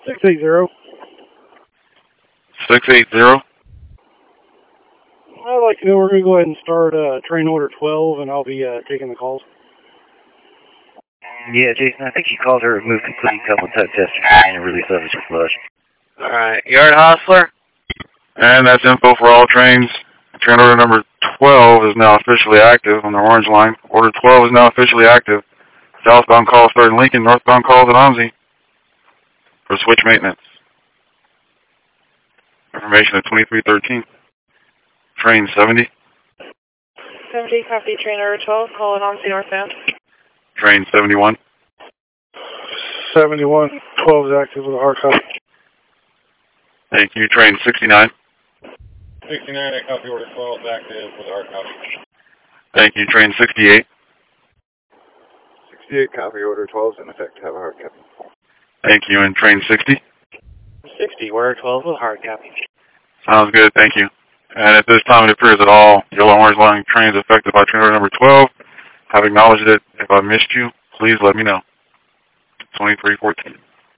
680. 680. I'd like to know we're going to go ahead and start train order 12, and I'll be taking the calls. Yeah, Jason, I think you called her remove complete couple tug test and release service for flush. Alright, Yard Hostler? And that's info for all trains. Train order number 12 is now officially active on the orange line. Order 12 is now officially active. Southbound calls start in Lincoln, northbound calls at OMSI for switch maintenance. Information at 2313. Train 70. 70, copy, train order 12, calling OMSI northbound. Train 71. 71. 12 is active with a hard copy. Thank you. Train 69. 69, I copy order 12, active with a hard copy. Thank you. Train 68. 68, copy order 12 is in effect, have a hard copy. Thank you. And train 60. 60, order 12 with hard copy. Sounds good. Thank you. And at this time, it appears that all yellow orange line trains affected by train order number 12 have acknowledged it. If I missed you, please let me know. 2314.